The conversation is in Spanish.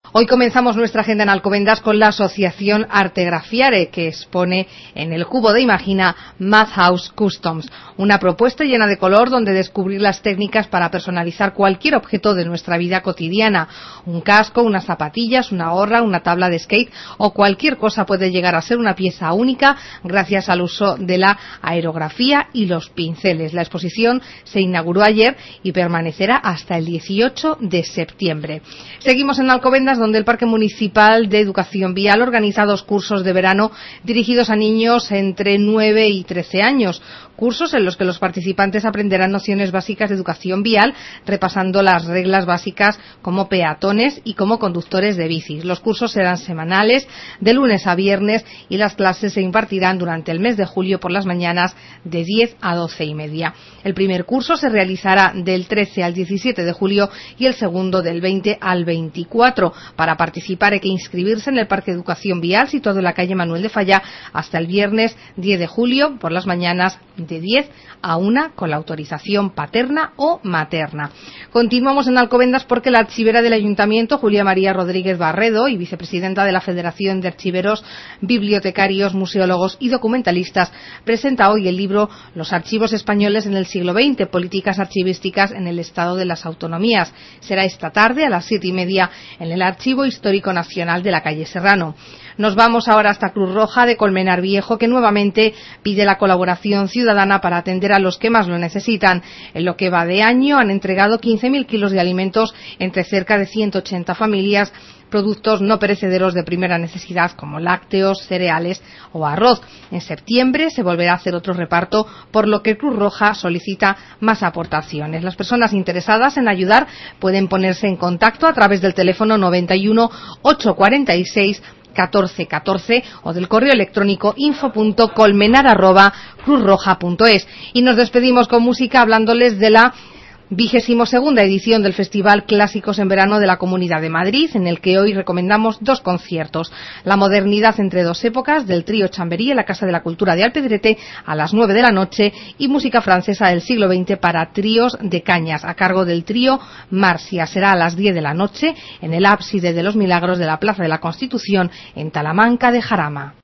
Hoy comenzamos nuestra agenda en Alcobendas con la asociación Artegrafiare, que expone en el Cubo de Imagina Madhouse Customs, una propuesta llena de color donde descubrir las técnicas para personalizar cualquier objeto de nuestra vida cotidiana. Un casco, unas zapatillas, una gorra, una tabla de skate o cualquier cosa puede llegar a ser una pieza única gracias al uso de la aerografía y los pinceles. La exposición se inauguró ayer y permanecerá hasta el 18 de septiembre. Seguimos en Alcobendas, donde el Parque Municipal de Educación Vial organiza 2 cursos de verano dirigidos a niños entre 9 y 13 años. Cursos en los que los participantes aprenderán nociones básicas de educación vial, repasando las reglas básicas como peatones y como conductores de bicis. Los cursos serán semanales, de lunes a viernes, y las clases se impartirán durante el mes de julio por las mañanas de 10 a 12:30. El primer curso se realizará del 13 al 17 de julio y el segundo del 20 al 24. Para participar hay que inscribirse en el Parque de Educación Vial, situado en la calle Manuel de Falla, hasta el viernes 10 de julio por las mañanas de 10 a 1 con la autorización paterna o materna. Continuamos en Alcobendas porque la archivera del Ayuntamiento, Julia María Rodríguez Barredo, y vicepresidenta de la Federación de Archiveros, Bibliotecarios, Museólogos y Documentalistas, presenta hoy el libro Los archivos españoles en el siglo XX, políticas archivísticas en el Estado de las Autonomías. Será esta tarde a las 7:30 en el Archivo Histórico Nacional de la calle Serrano. Nos vamos ahora hasta Cruz Roja de Colmenar Viejo, que nuevamente pide la colaboración ciudadana para atender a los que más lo necesitan. En lo que va de año han entregado 15.000 kilos de alimentos entre cerca de 180 familias, productos no perecederos de primera necesidad como lácteos, cereales o arroz. En septiembre se volverá a hacer otro reparto, por lo que Cruz Roja solicita más aportaciones. Las personas interesadas en ayudar pueden ponerse en contacto a través del teléfono 91 846 1414 o del correo electrónico info.colmenar@cruzroja.es. Y nos despedimos con música hablándoles de la 22ª edición del Festival Clásicos en Verano de la Comunidad de Madrid, en el que hoy recomendamos 2 conciertos. La modernidad entre 2 épocas, del trío Chamberí en la Casa de la Cultura de Alpedrete a las 9 de la noche, y música francesa del siglo XX para tríos de cañas, a cargo del trío Marcia. Será a las 10 de la noche en el ábside de los Milagros de la Plaza de la Constitución, en Talamanca de Jarama.